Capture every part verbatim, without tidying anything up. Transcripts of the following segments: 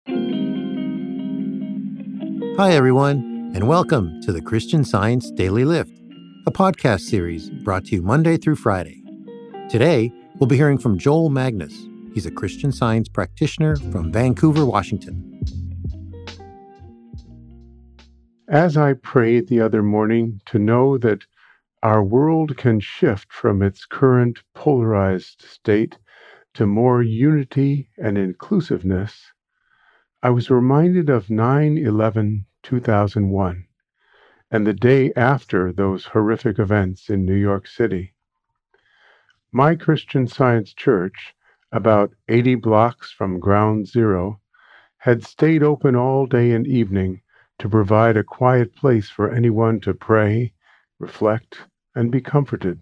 Hi, everyone, and welcome to the Christian Science Daily Lift, a podcast series brought to you Monday through Friday. Today, we'll be hearing from Joel Magnus. He's a Christian Science practitioner from Vancouver, Washington. As I prayed the other morning to know that our world can shift from its current polarized state to more unity and inclusiveness, I was reminded of nine eleven two thousand one and the day after those horrific events in New York City. My Christian Science church, about eighty blocks from Ground Zero, had stayed open all day and evening to provide a quiet place for anyone to pray, reflect, and be comforted.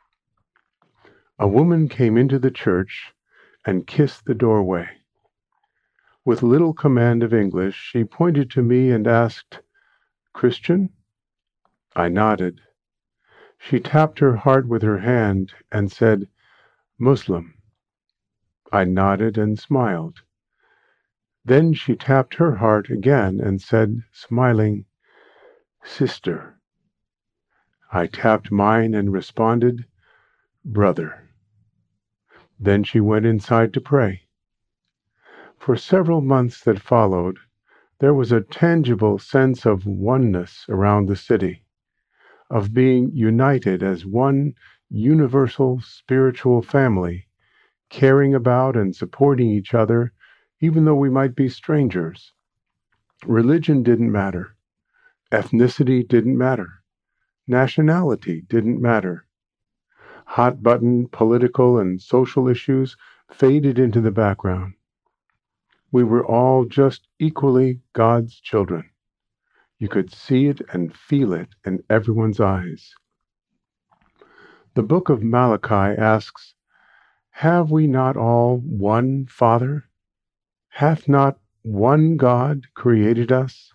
A woman came into the church and kissed the doorway. With little command of English, she pointed to me and asked, "Christian?" I nodded. She tapped her heart with her hand and said, "Muslim." I nodded and smiled. Then she tapped her heart again and said, smiling, "Sister." I tapped mine and responded, "Brother." Then she went inside to pray. For several months that followed, there was a tangible sense of oneness around the city, of being united as one universal spiritual family, caring about and supporting each other, even though we might be strangers. Religion didn't matter. Ethnicity didn't matter. Nationality didn't matter. Hot-button political and social issues faded into the background. We were all just equally God's children. You could see it and feel it in everyone's eyes. The book of Malachi asks, "Have we not all one Father? Hath not one God created us?"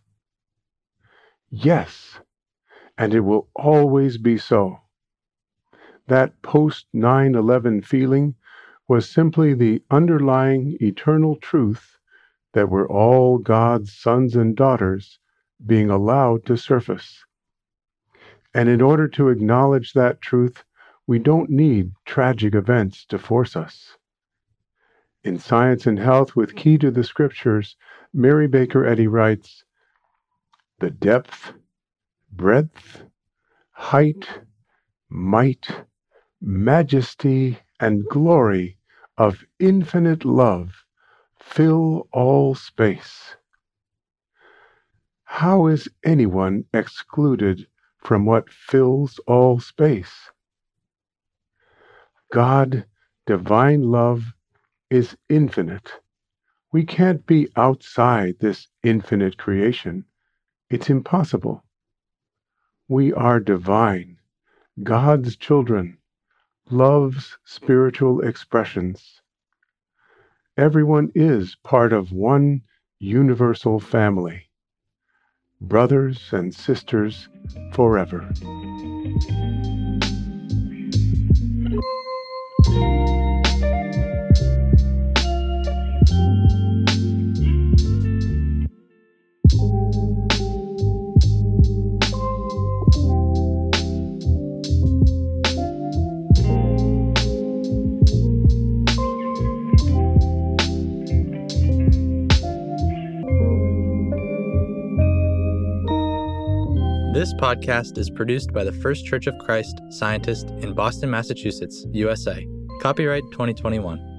Yes, and it will always be so. That post nine eleven feeling was simply the underlying eternal truth that we're all God's sons and daughters being allowed to surface. And in order to acknowledge that truth, we don't need tragic events to force us. In Science and Health with Key to the Scriptures, Mary Baker Eddy writes, "The depth, breadth, height, might, majesty, and glory of infinite love fill all space. How is anyone excluded from what fills all space? God, divine love, is infinite. We can't be outside this infinite creation. It's impossible. We are divine, God's children, love's spiritual expressions. Everyone is part of one universal family, brothers and sisters forever." This podcast is produced by the First Church of Christ Scientist in Boston, Massachusetts, U S A. Copyright twenty twenty-one.